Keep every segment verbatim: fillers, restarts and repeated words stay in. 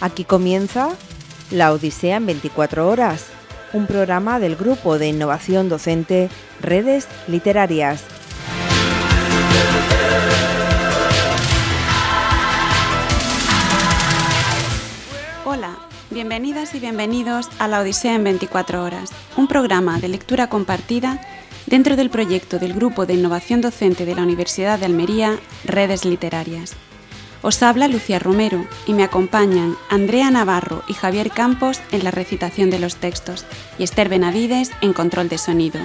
Aquí comienza La Odisea en veinticuatro horas, un programa del Grupo de Innovación Docente Redes Literarias. Hola, bienvenidas y bienvenidos a La Odisea en veinticuatro horas, un programa de lectura compartida dentro del proyecto del Grupo de Innovación Docente de la Universidad de Almería, Redes Literarias. Os habla Lucía Romero y me acompañan Andrea Navarro y Javier Campos en la recitación de los textos y Esther Benavides en control de sonido.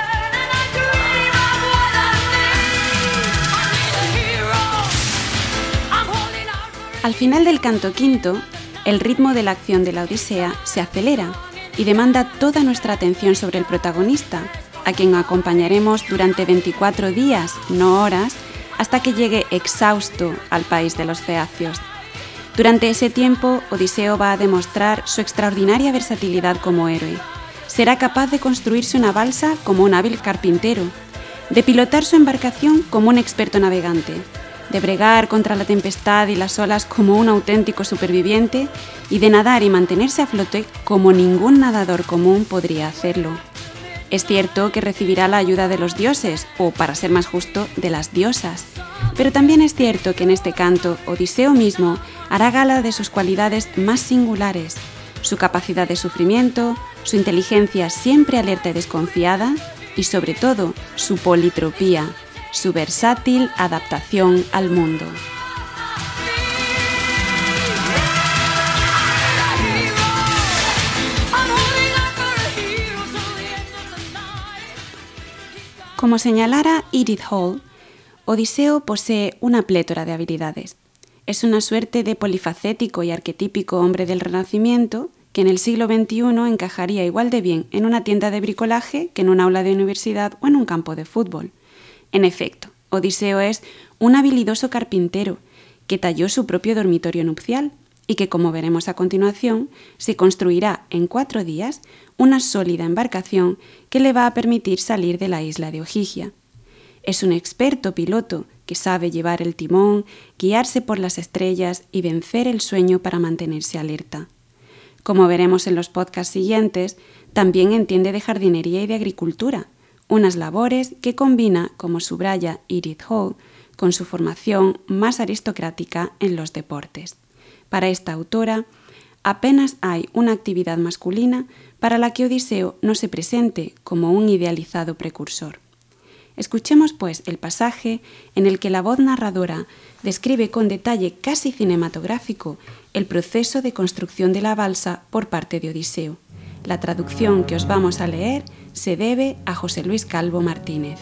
Al final del canto quinto, el ritmo de la acción de la Odisea se acelera y demanda toda nuestra atención sobre el protagonista, a quien acompañaremos durante veinticuatro días, no horas, hasta que llegue exhausto al país de los feacios. Durante ese tiempo, Odiseo va a demostrar su extraordinaria versatilidad como héroe. Será capaz de construirse una balsa como un hábil carpintero, de pilotar su embarcación como un experto navegante, de bregar contra la tempestad y las olas como un auténtico superviviente y de nadar y mantenerse a flote como ningún nadador común podría hacerlo. Es cierto que recibirá la ayuda de los dioses, o para ser más justo, de las diosas. Pero también es cierto que en este canto, Odiseo mismo hará gala de sus cualidades más singulares, su capacidad de sufrimiento, su inteligencia siempre alerta y desconfiada, y sobre todo, su politropía, su versátil adaptación al mundo. Como señalara Edith Hall, Odiseo posee una plétora de habilidades. Es una suerte de polifacético y arquetípico hombre del Renacimiento que en el siglo veintiuno encajaría igual de bien en una tienda de bricolaje que en un aula de universidad o en un campo de fútbol. En efecto, Odiseo es un habilidoso carpintero que talló su propio dormitorio nupcial y que, como veremos a continuación, se construirá en cuatro días una sólida embarcación que le va a permitir salir de la isla de Ogygia. Es un experto piloto que sabe llevar el timón, guiarse por las estrellas y vencer el sueño para mantenerse alerta. Como veremos en los podcasts siguientes, también entiende de jardinería y de agricultura, unas labores que combina, como subraya Edith Hall, con su formación más aristocrática en los deportes. Para esta autora, apenas hay una actividad masculina para la que Odiseo no se presente como un idealizado precursor. Escuchemos, pues, el pasaje en el que la voz narradora describe con detalle casi cinematográfico el proceso de construcción de la balsa por parte de Odiseo. La traducción que os vamos a leer se debe a José Luis Calvo Martínez.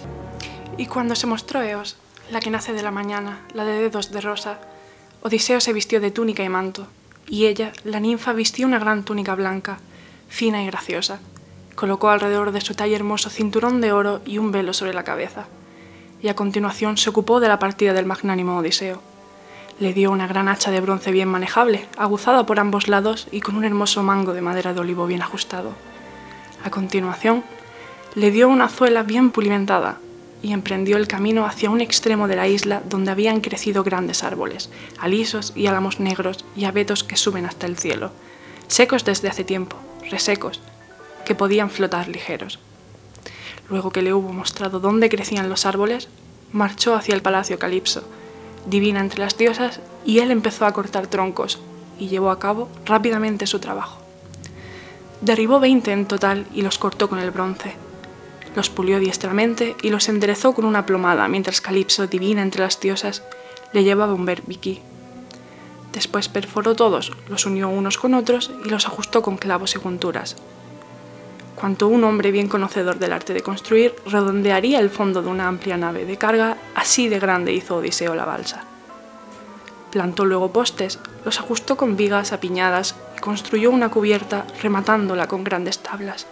Y cuando se mostró Eos, la que nace de la mañana, la de dedos de rosa, Odiseo se vistió de túnica y manto, y ella, la ninfa, vistió una gran túnica blanca, fina y graciosa. Colocó alrededor de su talle hermoso cinturón de oro y un velo sobre la cabeza, y a continuación se ocupó de la partida del magnánimo Odiseo. Le dio una gran hacha de bronce bien manejable, aguzada por ambos lados y con un hermoso mango de madera de olivo bien ajustado. A continuación, le dio una azuela bien pulimentada, y emprendió el camino hacia un extremo de la isla donde habían crecido grandes árboles, alisos y álamos negros y abetos que suben hasta el cielo, secos desde hace tiempo, resecos, que podían flotar ligeros. Luego que le hubo mostrado dónde crecían los árboles, marchó hacia el palacio Calipso, divina entre las diosas, y él empezó a cortar troncos y llevó a cabo rápidamente su trabajo. Derribó veinte en total y los cortó con el bronce. Los pulió diestramente y los enderezó con una plomada, mientras Calipso, divina entre las diosas, le llevaba un berbiquí. Después perforó todos, los unió unos con otros y los ajustó con clavos y junturas. Cuanto un hombre bien conocedor del arte de construir redondearía el fondo de una amplia nave de carga, así de grande hizo Odiseo la balsa. Plantó luego postes, los ajustó con vigas apiñadas y construyó una cubierta rematándola con grandes tablas.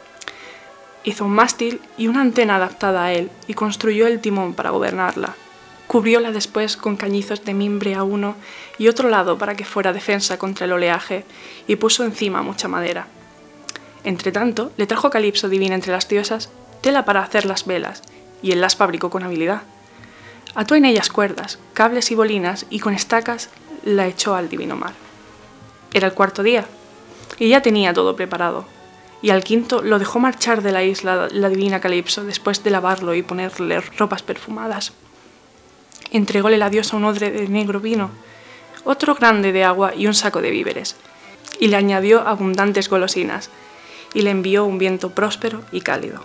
Hizo un mástil y una antena adaptada a él y construyó el timón para gobernarla. Cubrióla después con cañizos de mimbre a uno y otro lado para que fuera defensa contra el oleaje y puso encima mucha madera. Entretanto, le trajo Calipso, divina entre las diosas, tela para hacer las velas y él las fabricó con habilidad. Ató en ellas cuerdas, cables y bolinas y con estacas la echó al divino mar. Era el cuarto día, y ya tenía todo preparado. Y al quinto lo dejó marchar de la isla la divina Calipso después de lavarlo y ponerle ropas perfumadas. Entrególe la diosa un odre de negro vino, otro grande de agua y un saco de víveres, y le añadió abundantes golosinas, y le envió un viento próspero y cálido.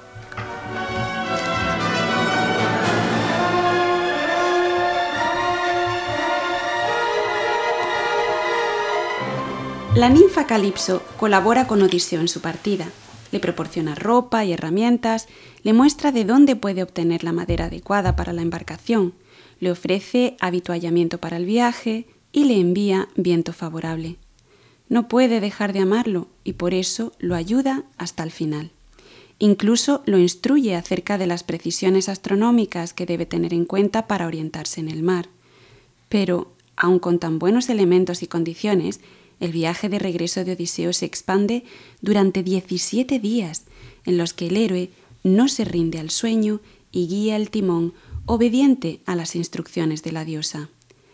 La ninfa Calipso colabora con Odiseo en su partida. Le proporciona ropa y herramientas, le muestra de dónde puede obtener la madera adecuada para la embarcación, le ofrece habituallamiento para el viaje y le envía viento favorable. No puede dejar de amarlo y por eso lo ayuda hasta el final. Incluso lo instruye acerca de las precisiones astronómicas que debe tener en cuenta para orientarse en el mar. Pero, aun con tan buenos elementos y condiciones, el viaje de regreso de Odiseo se expande durante diecisiete días, en los que el héroe no se rinde al sueño y guía el timón obediente a las instrucciones de la diosa.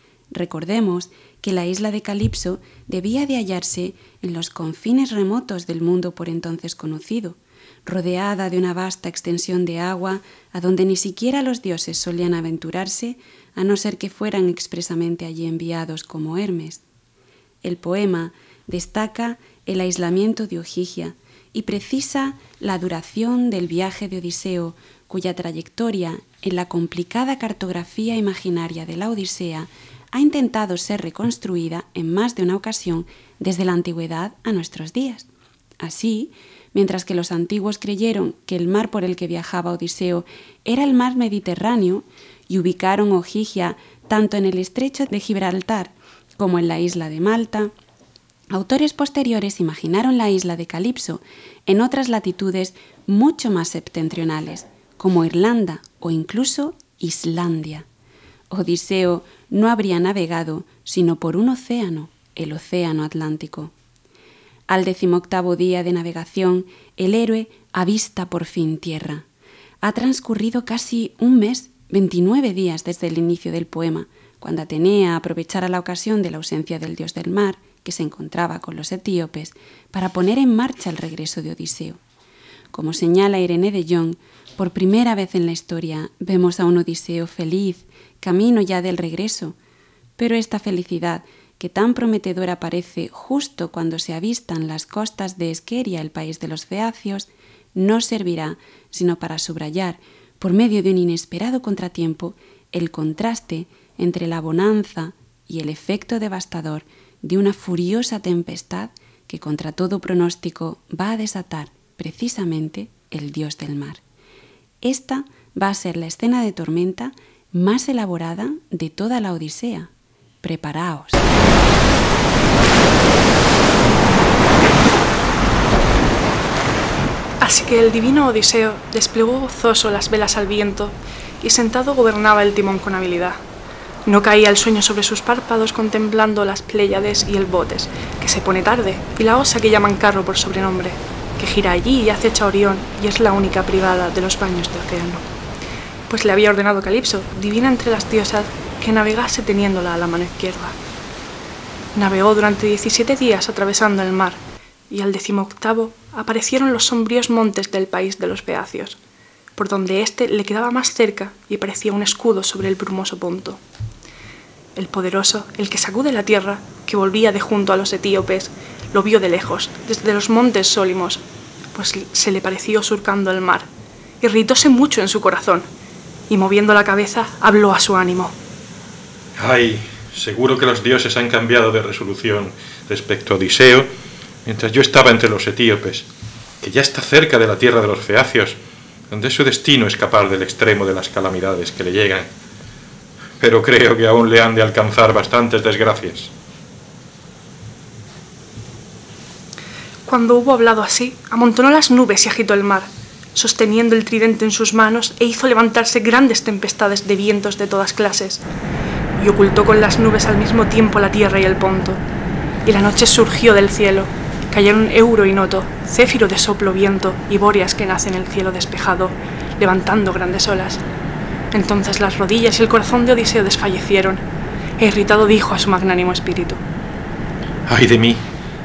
Recordemos que la isla de Calipso debía de hallarse en los confines remotos del mundo por entonces conocido, rodeada de una vasta extensión de agua a donde ni siquiera los dioses solían aventurarse, a no ser que fueran expresamente allí enviados como Hermes. El poema destaca el aislamiento de Ogygia y precisa la duración del viaje de Odiseo, cuya trayectoria en la complicada cartografía imaginaria de la Odisea ha intentado ser reconstruida en más de una ocasión desde la antigüedad a nuestros días. Así, mientras que los antiguos creyeron que el mar por el que viajaba Odiseo era el mar Mediterráneo y ubicaron Ogygia tanto en el estrecho de Gibraltar como en la isla de Malta, autores posteriores imaginaron la isla de Calipso en otras latitudes mucho más septentrionales, como Irlanda o incluso Islandia. Odiseo no habría navegado sino por un océano, el océano Atlántico. Al decimoctavo día de navegación, el héroe avista por fin tierra. Ha transcurrido casi un mes, veintinueve días desde el inicio del poema, cuando Atenea aprovechara la ocasión de la ausencia del dios del mar, que se encontraba con los etíopes, para poner en marcha el regreso de Odiseo. Como señala Irene de Jong, por primera vez en la historia vemos a un Odiseo feliz, camino ya del regreso, pero esta felicidad, que tan prometedora parece justo cuando se avistan las costas de Esqueria, el país de los feacios, no servirá sino para subrayar, por medio de un inesperado contratiempo, el contraste entre la bonanza y el efecto devastador de una furiosa tempestad que contra todo pronóstico va a desatar precisamente el dios del mar. Esta va a ser la escena de tormenta más elaborada de toda la Odisea. Preparaos. Así que el divino Odiseo desplegó gozoso las velas al viento y sentado gobernaba el timón con habilidad. No caía el sueño sobre sus párpados contemplando las Pléyades y el Botes, que se pone tarde, y la osa que llaman Carro por sobrenombre, que gira allí y acecha a Orión y es la única privada de los baños de océano. Pues le había ordenado Calipso, divina entre las diosas, que navegase teniéndola a la mano izquierda. Navegó durante diecisiete días atravesando el mar, y al decimoctavo aparecieron los sombríos montes del país de los Feacios, por donde éste le quedaba más cerca y parecía un escudo sobre el brumoso Ponto. El poderoso, el que sacude la tierra, que volvía de junto a los etíopes, lo vio de lejos, desde los montes Sólimos, pues se le pareció surcando el mar. Irritóse mucho en su corazón, y moviendo la cabeza, habló a su ánimo. Ay, seguro que los dioses han cambiado de resolución respecto a Odiseo, mientras yo estaba entre los etíopes, que ya está cerca de la tierra de los feacios, donde su destino es escapar del extremo de las calamidades que le llegan. Pero creo que aún le han de alcanzar bastantes desgracias. Cuando hubo hablado así, amontonó las nubes y agitó el mar, sosteniendo el tridente en sus manos, e hizo levantarse grandes tempestades de vientos de todas clases, y ocultó con las nubes al mismo tiempo la tierra y el Ponto. Y la noche surgió del cielo, cayeron Euro y Noto, Céfiro de soplo viento y Bóreas que nace en el cielo despejado, levantando grandes olas. Entonces las rodillas y el corazón de Odiseo desfallecieron, e irritado dijo a su magnánimo espíritu: ¡Ay de mí!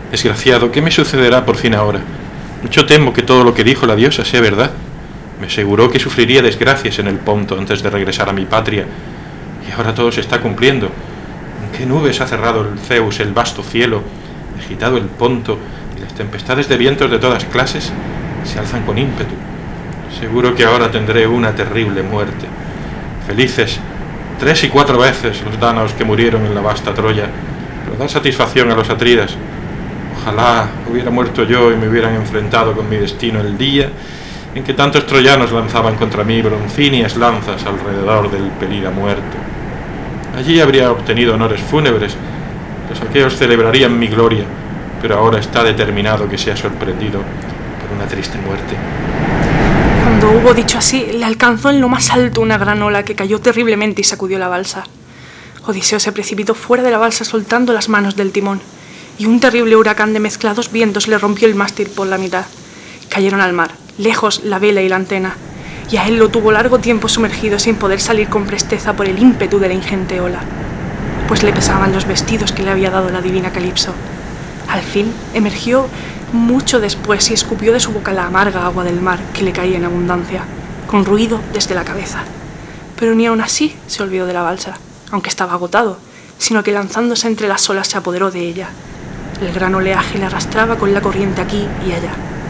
Desgraciado, ¿qué me sucederá por fin ahora? Mucho temo que todo lo que dijo la diosa sea verdad. Me aseguró que sufriría desgracias en el Ponto antes de regresar a mi patria, y ahora todo se está cumpliendo. ¿En qué nubes ha cerrado el Zeus el vasto cielo, agitado el Ponto, y las tempestades de vientos de todas clases se alzan con ímpetu? Seguro que ahora tendré una terrible muerte. Felices tres y cuatro veces los dánaos que murieron en la vasta Troya, pero dan satisfacción a los atridas. Ojalá hubiera muerto yo y me hubieran enfrentado con mi destino el día en que tantos troyanos lanzaban contra mí broncíneas lanzas alrededor del Pelida muerto. Allí habría obtenido honores fúnebres, los aqueos celebrarían mi gloria, pero ahora está determinado que sea sorprendido por una triste muerte. Cuando hubo dicho así, le alcanzó en lo más alto una gran ola que cayó terriblemente y sacudió la balsa. Odiseo se precipitó fuera de la balsa soltando las manos del timón, y un terrible huracán de mezclados vientos le rompió el mástil por la mitad. Cayeron al mar, lejos la vela y la antena, y a él lo tuvo largo tiempo sumergido sin poder salir con presteza por el ímpetu de la ingente ola, pues le pesaban los vestidos que le había dado la divina Calipso. Al fin emergió mucho después y escupió de su boca la amarga agua del mar que le caía en abundancia, con ruido desde la cabeza. Pero ni aun así se olvidó de la balsa, aunque estaba agotado, sino que lanzándose entre las olas se apoderó de ella. El gran oleaje le arrastraba con la corriente aquí y allá.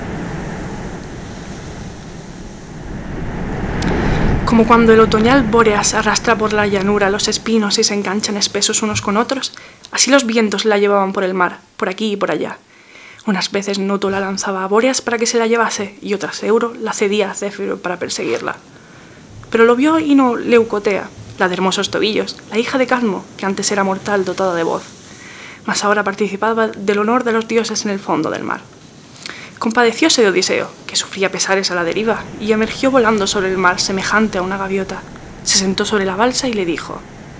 Como cuando el otoñal Bóreas arrastra por la llanura los espinos y se enganchan espesos unos con otros, así los vientos la llevaban por el mar, por aquí y por allá. Unas veces Noto la lanzaba a Bóreas para que se la llevase, y otras Euro la cedía a Céfiro para perseguirla. Pero lo vio Ino Leucotea, la de hermosos tobillos, la hija de Cadmo, que antes era mortal dotada de voz, mas ahora participaba del honor de los dioses en el fondo del mar. Compadecióse de Odiseo, que sufría pesares a la deriva, y emergió volando sobre el mar semejante a una gaviota. Se sentó sobre la balsa y le dijo: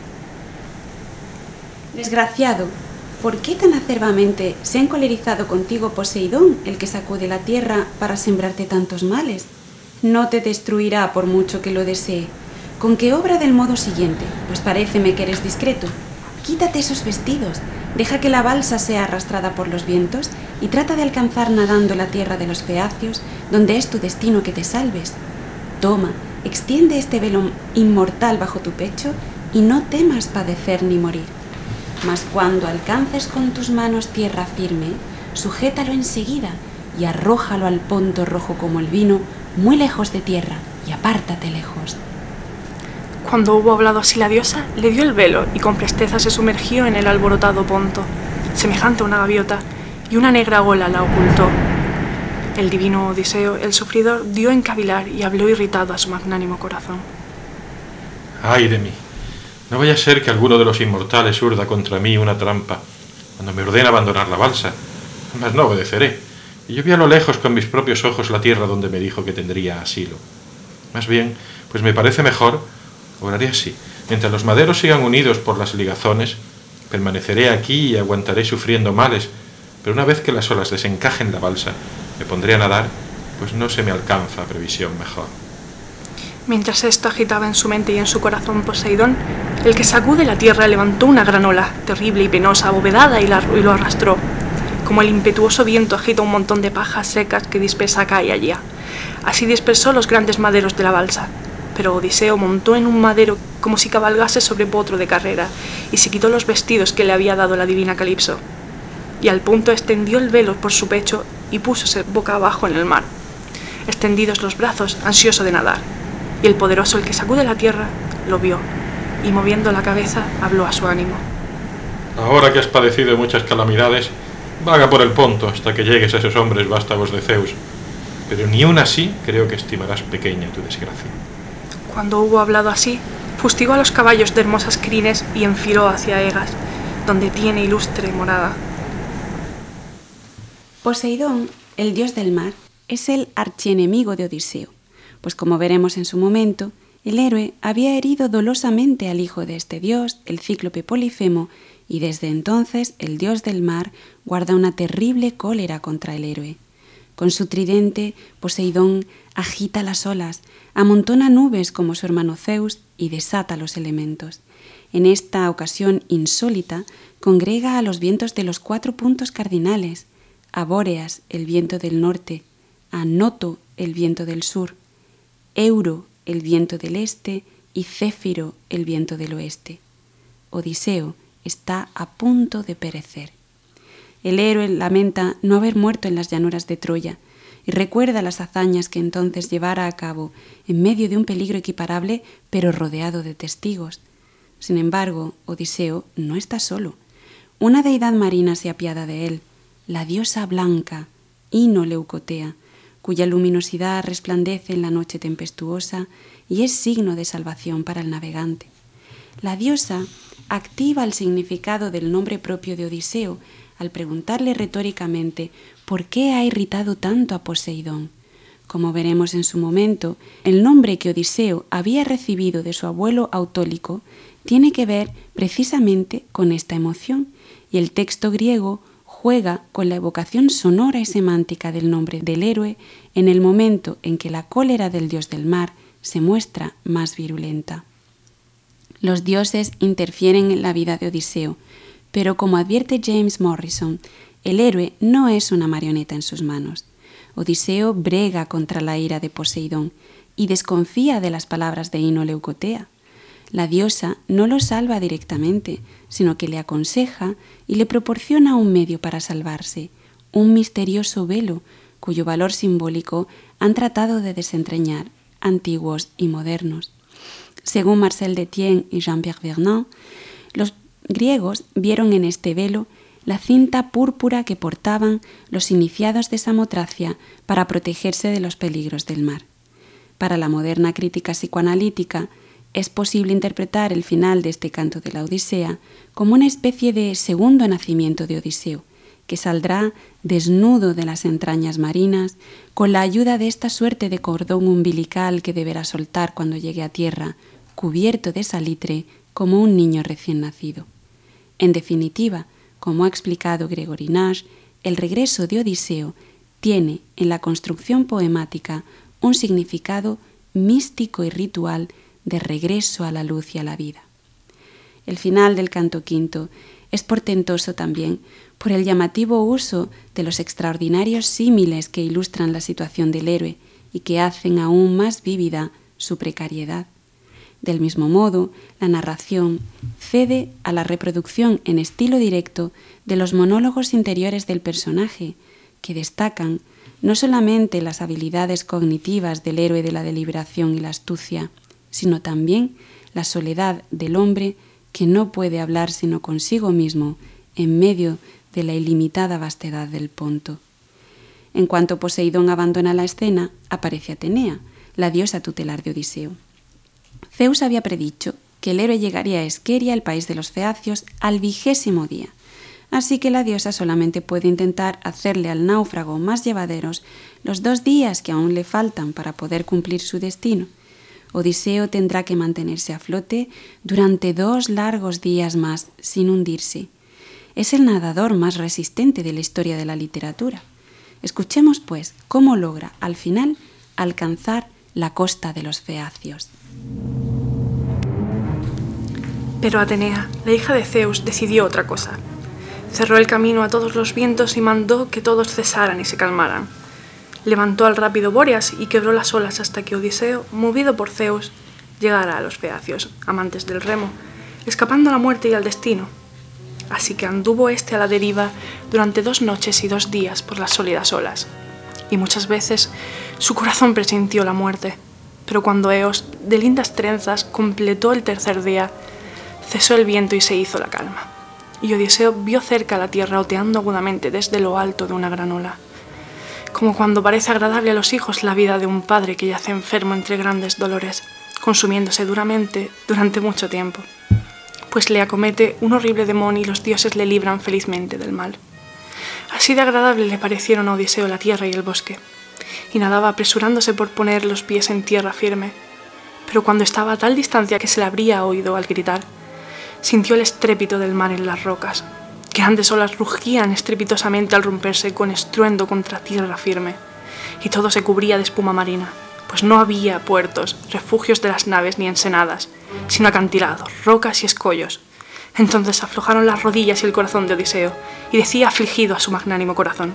Desgraciado, ¿por qué tan acerbamente se ha encolerizado contigo Poseidón, el que sacude la tierra para sembrarte tantos males? No te destruirá por mucho que lo desee. Con que obra del modo siguiente, pues paréceme que eres discreto. Quítate esos vestidos, deja que la balsa sea arrastrada por los vientos y trata de alcanzar nadando la tierra de los feacios, donde es tu destino que te salves. Toma, extiende este velo inmortal bajo tu pecho y no temas padecer ni morir. Mas cuando alcances con tus manos tierra firme, sujétalo enseguida y arrójalo al Ponto rojo como el vino, muy lejos de tierra, y apártate lejos. Cuando hubo hablado así la diosa, le dio el velo y con presteza se sumergió en el alborotado Ponto, semejante a una gaviota, y una negra ola la ocultó. El divino Odiseo, el sufridor, dio en cavilar y habló irritado a su magnánimo corazón. ¡Ay de mí! No vaya a ser que alguno de los inmortales urda contra mí una trampa cuando me ordena abandonar la balsa, mas no obedeceré. Y yo vi a lo lejos con mis propios ojos la tierra donde me dijo que tendría asilo. Más bien, pues me parece mejor, obraré así. Mientras los maderos sigan unidos por las ligazones, permaneceré aquí y aguantaré sufriendo males, pero una vez que las olas desencajen la balsa, me pondré a nadar, pues no se me alcanza previsión mejor. Mientras esto agitaba en su mente y en su corazón Poseidón, el que sacude la tierra levantó una gran ola, terrible y penosa, abovedada, y, la, y lo arrastró, como el impetuoso viento agita un montón de pajas secas que dispersa acá y allá. Así dispersó los grandes maderos de la balsa, pero Odiseo montó en un madero como si cabalgase sobre potro de carrera, y se quitó los vestidos que le había dado la divina Calipso, y al punto extendió el velo por su pecho y púsose boca abajo en el mar, extendidos los brazos, ansioso de nadar. Y el poderoso, el que sacude la tierra, lo vio, y moviendo la cabeza, habló a su ánimo. Ahora que has padecido muchas calamidades, vaga por el Ponto hasta que llegues a esos hombres vástagos de Zeus, pero ni aun así creo que estimarás pequeña tu desgracia. Cuando hubo hablado así, fustigó a los caballos de hermosas crines y enfiló hacia Egas, donde tiene ilustre morada. Poseidón, el dios del mar, es el archienemigo de Odiseo, pues como veremos en su momento, el héroe había herido dolosamente al hijo de este dios, el cíclope Polifemo, y desde entonces el dios del mar guarda una terrible cólera contra el héroe. Con su tridente, Poseidón agita las olas, amontona nubes como su hermano Zeus y desata los elementos. En esta ocasión insólita, congrega a los vientos de los cuatro puntos cardinales, a Bóreas, el viento del norte, a Noto, el viento del sur, Euro, el viento del este, y Céfiro, el viento del oeste. Odiseo está a punto de perecer. El héroe lamenta no haber muerto en las llanuras de Troya y recuerda las hazañas que entonces llevara a cabo en medio de un peligro equiparable, pero rodeado de testigos. Sin embargo, Odiseo no está solo. Una deidad marina se apiada de él, la diosa blanca, Ino Leucotea, cuya luminosidad resplandece en la noche tempestuosa y es signo de salvación para el navegante. La diosa activa el significado del nombre propio de Odiseo al preguntarle retóricamente por qué ha irritado tanto a Poseidón. Como veremos en su momento, el nombre que Odiseo había recibido de su abuelo Autólico tiene que ver precisamente con esta emoción, y el texto griego juega con la evocación sonora y semántica del nombre del héroe en el momento en que la cólera del dios del mar se muestra más virulenta. Los dioses interfieren en la vida de Odiseo, pero como advierte James Morrison, el héroe no es una marioneta en sus manos. Odiseo brega contra la ira de Poseidón y desconfía de las palabras de Ino Leucotea. La diosa no lo salva directamente, sino que le aconseja y le proporciona un medio para salvarse, un misterioso velo cuyo valor simbólico han tratado de desentrañar antiguos y modernos. Según Marcel Detienne y Jean-Pierre Vernant, los griegos vieron en este velo la cinta púrpura que portaban los iniciados de Samotracia para protegerse de los peligros del mar. Para la moderna crítica psicoanalítica, es posible interpretar el final de este canto de la Odisea como una especie de segundo nacimiento de Odiseo, que saldrá desnudo de las entrañas marinas con la ayuda de esta suerte de cordón umbilical que deberá soltar cuando llegue a tierra, cubierto de salitre como un niño recién nacido. En definitiva, como ha explicado Gregory Nash, el regreso de Odiseo tiene en la construcción poemática un significado místico y ritual de regreso a la luz y a la vida. El final del canto quinto es portentoso también por el llamativo uso de los extraordinarios símiles que ilustran la situación del héroe y que hacen aún más vívida su precariedad. Del mismo modo, la narración cede a la reproducción en estilo directo de los monólogos interiores del personaje, que destacan no solamente las habilidades cognitivas del héroe de la deliberación y la astucia, sino también la soledad del hombre que no puede hablar sino consigo mismo en medio de la ilimitada vastedad del Ponto. En cuanto Poseidón abandona la escena, aparece Atenea, la diosa tutelar de Odiseo. Zeus había predicho que el héroe llegaría a Esqueria, el país de los feacios, al vigésimo día, así que la diosa solamente puede intentar hacerle al náufrago más llevaderos los dos días que aún le faltan para poder cumplir su destino. Odiseo tendrá que mantenerse a flote durante dos largos días más sin hundirse. Es el nadador más resistente de la historia de la literatura. Escuchemos, pues, cómo logra, al final, alcanzar la costa de los feacios. Pero Atenea, la hija de Zeus, decidió otra cosa. Cerró el camino a todos los vientos y mandó que todos cesaran y se calmaran. Levantó al rápido Bóreas y quebró las olas hasta que Odiseo, movido por Zeus, llegara a los feacios, amantes del remo, escapando a la muerte y al destino. Así que anduvo éste a la deriva durante dos noches y dos días por las sólidas olas. Y muchas veces su corazón presintió la muerte, pero cuando Eos, de lindas trenzas, completó el tercer día, cesó el viento y se hizo la calma. Y Odiseo vio cerca la tierra oteando agudamente desde lo alto de una gran ola. Como cuando parece agradable a los hijos la vida de un padre que yace enfermo entre grandes dolores, consumiéndose duramente durante mucho tiempo, pues le acomete un horrible demonio y los dioses le libran felizmente del mal. Así de agradable le parecieron a Odiseo la tierra y el bosque, y nadaba apresurándose por poner los pies en tierra firme, pero cuando estaba a tal distancia que se le habría oído al gritar, sintió el estrépito del mar en las rocas. Grandes olas rugían estrepitosamente al romperse con estruendo contra tierra firme, y todo se cubría de espuma marina, pues no había puertos, refugios de las naves ni ensenadas, sino acantilados, rocas y escollos, Entonces aflojaron las rodillas y el corazón de Odiseo, y decía afligido a su magnánimo corazón: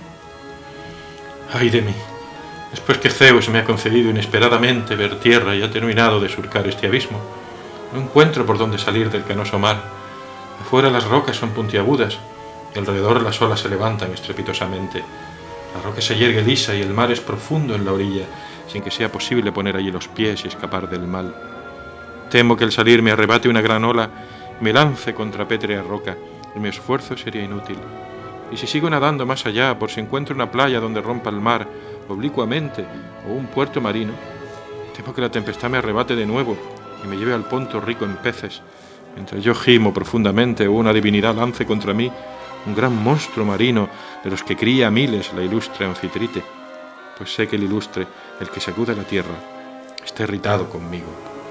¡Ay de mí! Después que Zeus me ha concedido inesperadamente ver tierra y ha terminado de surcar este abismo, no encuentro por dónde salir del canoso mar. Afuera las rocas son puntiagudas, y alrededor las olas se levantan estrepitosamente. La roca se yergue lisa y el mar es profundo en la orilla, sin que sea posible poner allí los pies y escapar del mal. Temo que al salir me arrebate una gran ola, me lance contra pétrea roca, y mi esfuerzo sería inútil. Y si sigo nadando más allá, por si encuentro una playa donde rompa el mar oblicuamente o un puerto marino, temo que la tempestad me arrebate de nuevo y me lleve al ponto rico en peces, mientras yo gimo profundamente o una divinidad lance contra mí un gran monstruo marino de los que cría a miles la ilustre Anfitrite, pues sé que el ilustre, el que sacude la tierra, está irritado conmigo.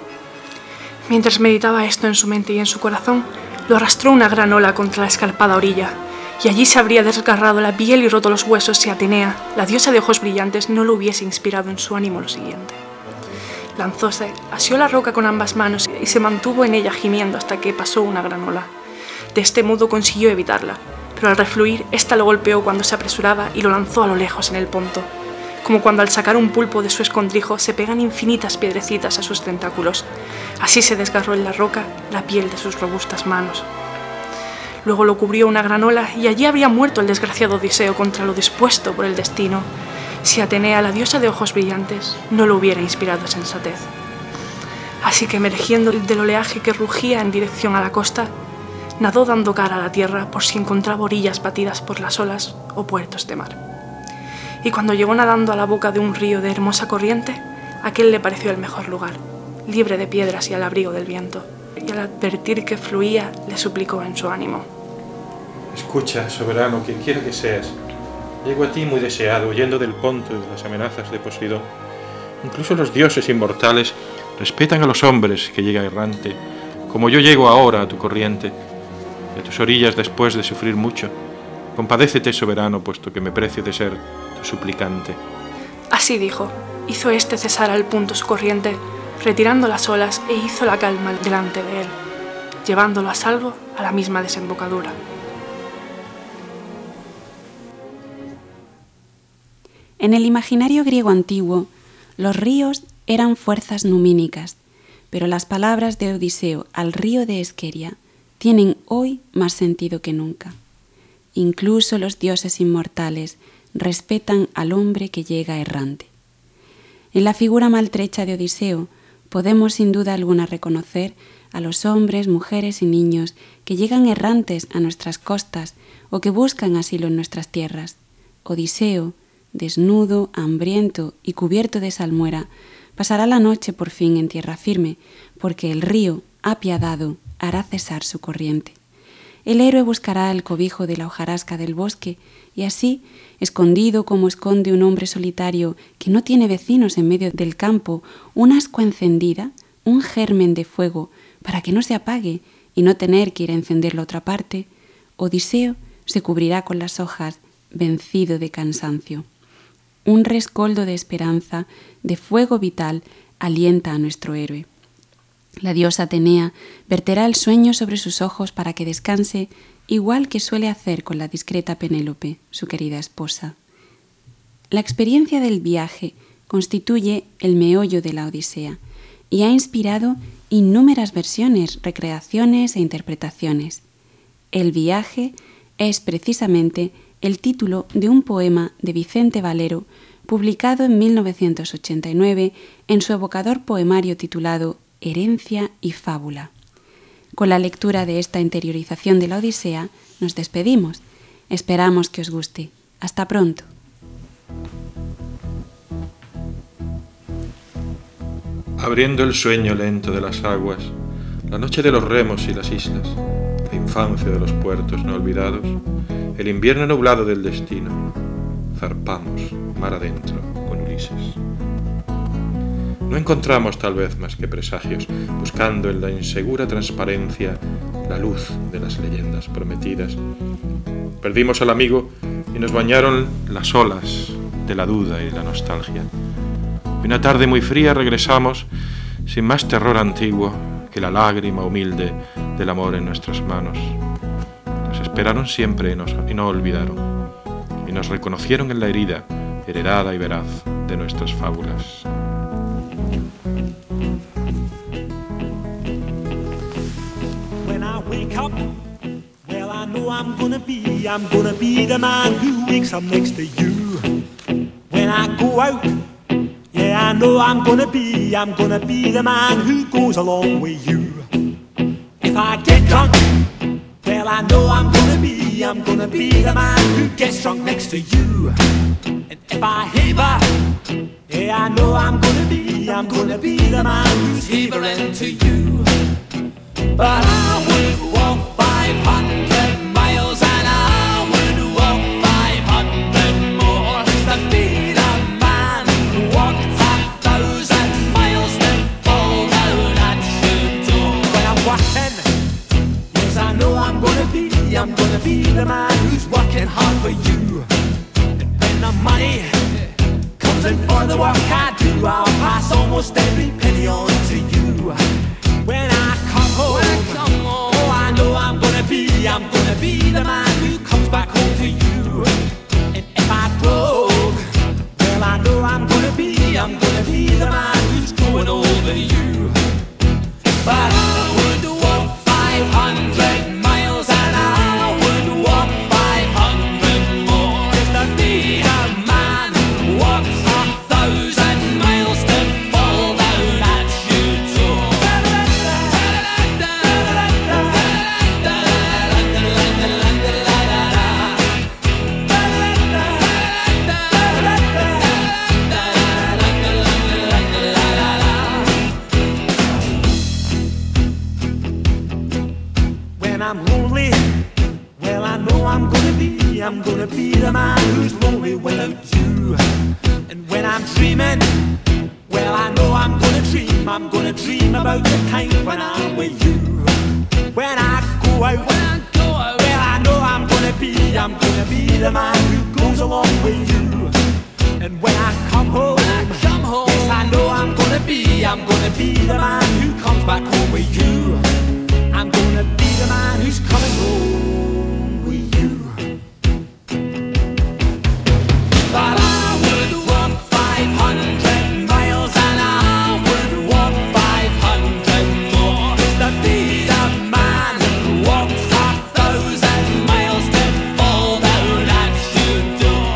Mientras meditaba esto en su mente y en su corazón, lo arrastró una gran ola contra la escarpada orilla, y allí se habría desgarrado la piel y roto los huesos si Atenea, la diosa de ojos brillantes, no lo hubiese inspirado en su ánimo lo siguiente. Lanzóse, asió la roca con ambas manos y se mantuvo en ella gimiendo hasta que pasó una gran ola. De este modo consiguió evitarla, pero al refluir, ésta lo golpeó cuando se apresuraba y lo lanzó a lo lejos en el ponto, como cuando al sacar un pulpo de su escondrijo se pegan infinitas piedrecitas a sus tentáculos. Así se desgarró en la roca la piel de sus robustas manos. Luego lo cubrió una gran ola y allí habría muerto el desgraciado Odiseo contra lo dispuesto por el destino, si Atenea, la diosa de ojos brillantes, no lo hubiera inspirado sensatez. Así que emergiendo del oleaje que rugía en dirección a la costa, nadó dando cara a la tierra por si encontraba orillas batidas por las olas o puertos de mar. Y cuando llegó nadando a la boca de un río de hermosa corriente, aquel le pareció el mejor lugar, libre de piedras y al abrigo del viento. Y al advertir que fluía, le suplicó en su ánimo: Escucha, soberano, quien quiera que seas. Llego a ti muy deseado, huyendo del ponto y de las amenazas de Poseidón. Incluso los dioses inmortales respetan a los hombres que llega errante, como yo llego ahora a tu corriente, y a tus orillas después de sufrir mucho. Compadécete, soberano, puesto que me precio de ser tu suplicante. Así dijo, hizo éste cesar al punto su corriente, retirando las olas, e hizo la calma delante de él, llevándolo a salvo a la misma desembocadura. En el imaginario griego antiguo, los ríos eran fuerzas numínicas, pero las palabras de Odiseo al río de Esqueria tienen hoy más sentido que nunca. Incluso los dioses inmortales respetan al hombre que llega errante. En la figura maltrecha de Odiseo podemos sin duda alguna reconocer a los hombres, mujeres y niños que llegan errantes a nuestras costas o que buscan asilo en nuestras tierras. Odiseo, desnudo, hambriento y cubierto de salmuera, pasará la noche por fin en tierra firme, porque el río, apiadado, hará cesar su corriente. El héroe buscará el cobijo de la hojarasca del bosque, y así, escondido como esconde un hombre solitario que no tiene vecinos en medio del campo, una ascua encendida, un germen de fuego, para que no se apague y no tener que ir a encenderlo a otra parte, Odiseo se cubrirá con las hojas, vencido de cansancio. Un rescoldo de esperanza, de fuego vital, alienta a nuestro héroe. La diosa Atenea verterá el sueño sobre sus ojos para que descanse, igual que suele hacer con la discreta Penélope, su querida esposa. La experiencia del viaje constituye el meollo de la Odisea y ha inspirado innúmeras versiones, recreaciones e interpretaciones. El viaje es precisamente el título de un poema de Vicente Valero publicado en mil novecientos ochenta y nueve en su evocador poemario titulado Herencia y Fábula. Con la lectura de esta interiorización de la Odisea nos despedimos. Esperamos que os guste. Hasta pronto. Abriendo el sueño lento de las aguas, la noche de los remos y las islas, la infancia de los puertos no olvidados, el invierno nublado del destino, zarpamos mar adentro con Ulises. No encontramos tal vez más que presagios, buscando en la insegura transparencia la luz de las leyendas prometidas. Perdimos al amigo y nos bañaron las olas de la duda y la nostalgia. Y una tarde muy fría regresamos sin más terror antiguo que la lágrima humilde del amor en nuestras manos. Nos esperaron siempre y, nos, y no olvidaron, y nos reconocieron en la herida heredada y veraz de nuestras fábulas. When I wake up, well, I know I'm gonna be, I'm gonna be the man who wakes up next to you. When I go out, yeah, I know I'm gonna be, I'm gonna be the man who goes along with you. If I get drunk, well, I know I'm gonna be, I'm gonna be the man who gets drunk next to you. And if I haver, yeah, I know I'm gonna be, I'm gonna be the man who's havering to you. But I would walk five hundred miles and I would walk five hundred more to be the man who walked a thousand miles to fall down at your door. When I'm walking, yes, I know I'm gonna be, I'm gonna be the man who's working hard for you. And when the money comes in for the work I do, I'll pass almost every penny on to you. When I come home, oh, I know I'm gonna be, I'm gonna be the man who comes back home to you. And if I broke, well, I know I'm gonna be, I'm gonna be the man who's going over you. But I would walk five hundred miles and I would walk five hundred more just to be the man who walks a thousand miles to fall down at your door. When I'm lonely, well, I know I'm gonna be, I'm gonna be the man who's lonely without you. And when I'm dreaming, well, I know I'm gonna dream, I'm gonna dream about the time when I'm with you. When I go out, when I go out, well, I know I'm gonna be, I'm gonna be the man who goes along with you. And when I come home, when I come home, yes, I know I'm gonna be, I'm gonna be the man who comes back home with you. I'm gonna be the man who's coming home with you. But I would walk five hundred miles and I would walk five hundred more just to be the man who walks a thousand miles to fall down at your door.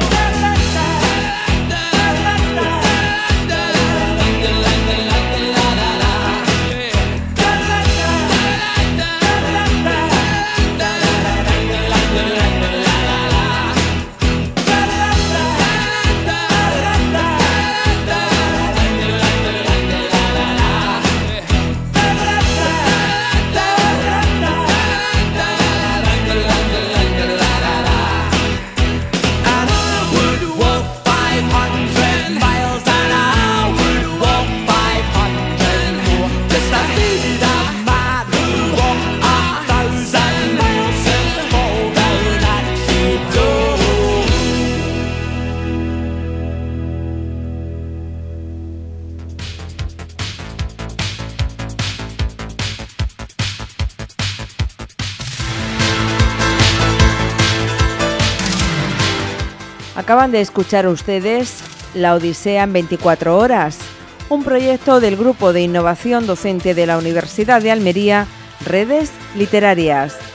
Acaban de escuchar ustedes La Odisea en veinticuatro horas, un proyecto del Grupo de Innovación Docente de la Universidad de Almería, Redes Literarias.